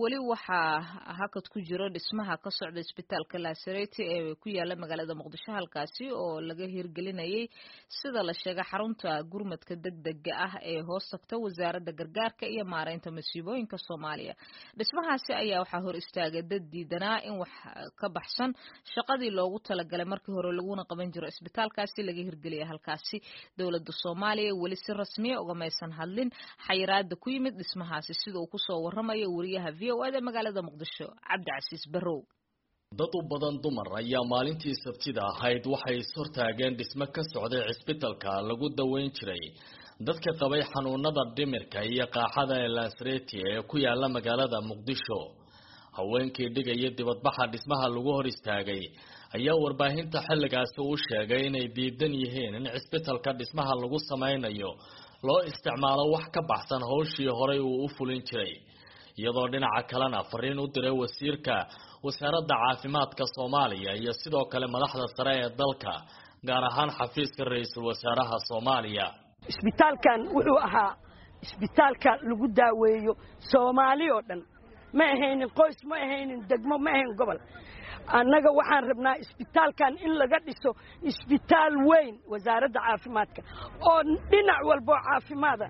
wali waxaa hakad ku jiro dhismaha ka socda isbitaalka Laasareti ee ku yaala magaalada Muqdisho halkaasi oo laga hirgelinayay sida la sheegay xarunta gurmadka degdega ah ee hoos tagta wasaaradda gargaarka iyo maareynta masiibooyinka Soomaaliya. Dhismahaasi ayaa waxaa hor istaagay dad diidanaa in wax ka baxsan shaqadii loogu talagalay markii hore laguna qaban jiro isbitaalkaasi laga hirgeliyay halkaasi. Dowladda Soomaaliya wali si rasmi ah uga maysan hadlin xayiraadda ku yimid dhismahaasi sida uu ku soo waramayo wariyaha VOA magaalada Muqdisho Cabdicasiis Barrow. dad u badan dumar ayaa maalintii Sabtida ahayd waxay sortaageen dhismo ka socday isbitaalka lagu daweyn jiray dadka qabay xanuunada dhimirka iyo qaaxada ee Laasareti ee ku yaala magaalada Muqdisho. haweenkii dhigaya dibadbaxa dhismaha lagu hor istaagay ayaa warbaahinta xilligaasi u sheegay inay diidan yihiin in isbitaalka dhismaha lagu sameynayo loo isticmaalo wax ka baxsan hawshii hore uu u fulin jiray. iyadoo dhinaca kalena fariin u diray wasiirka wasaaradda caafimaadka Soomaaliya iyo sidoo kale madaxda sare ee dalka gaar ahaan xafiiska ra'iisul wasaaraha Soomaaliya. isbitaalkan wuxuu ahaa isbitaalka lagu daaweeyo Soomaaliya oo dhan ma ahaynin qoys ma ahaynin degmo ma ahayn gobol. annaga waxaan rabnaa isbitaalkan in laga dhiso isbitaal weyn wasaaradda caafimaadka oo dhinac walba caafimaadka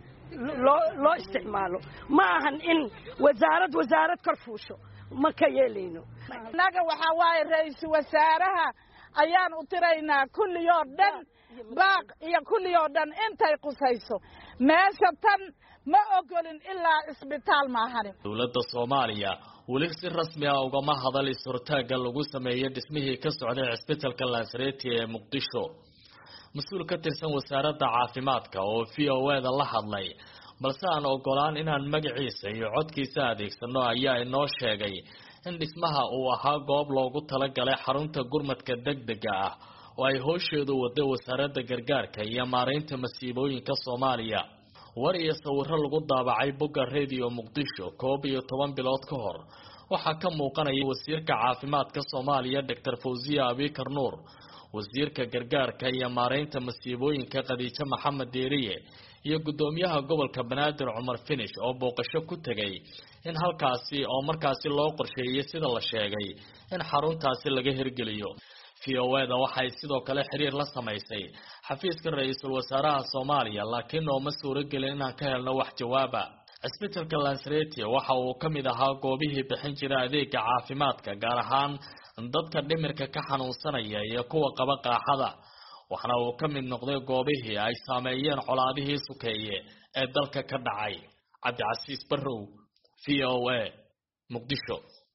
loo isticmaalo ma ahan in wasaarad kor fuusho ma ka yeelayno. annaga waxa waaye ra'iisul wasaaraha ayaan u tiraynaa kulliyoo dhan baaq iyo kulliyoo dhan intay qusayso meesha tan ma ogolin ilaa isbitaal ma ahan. dowladda Soomaaliya wali si rasmi ah ugama hadal sortaaga lagu sameeyay dhismihii ka socday isbitaalka Laasareti ee Muqdisho. mas'uul ka tirsan wasaaradda caafimaadka oo VOA la hadlay balse aan ogolaan inaan magaciisa iyo codkiisa adeegsano ayaa inoo sheegay in dhismaha uu ahaa goob loogu talagalay xarunta gurmadka degdega ah oo ay howsheedu wada wasaaradda gargaarka iyo maareynta masiibooyinka Soomaaliya. war iyo sawirro lagu daabacay bogga Radio Muqdisho 11 bilood ka hor waxaa ka muuqanaya wasiirka caafimaadka Soomaaliya Dr. Fawziya Abikar Nuur, wasiirka gargaarka iyo maareynta masiibooyinka Khadiija Maxamed Deeriye iyo gudoomiyaha gobolka Banaadir Cumar Finish oo booqasho ku tagay in halkaasi oo markaasi loo qorsheeyay sida la sheegay in xaruntaasi laga hirgeliyo. VOA waxay sidoo kale xiriir la sameysay xafiiska ra'iisul wasaaraha Soomaaliya laakiin oo ma suuragelin inaan ka helno wax jawaaba. isbitaalka Laasareti waxa uu ka mid ahaa goobihii bixin jiray adeegga caafimaadka gaar ahaan dadka dhimirka ka xanuunsanaya iyo kuwa qaba qaaxada, waxana uu ka mid noqday goobihii ay saameeyeen colaadihii sukeeye ee dalka ka dhacay. Cabdicasiis Barrow, VOA, Muqdisho.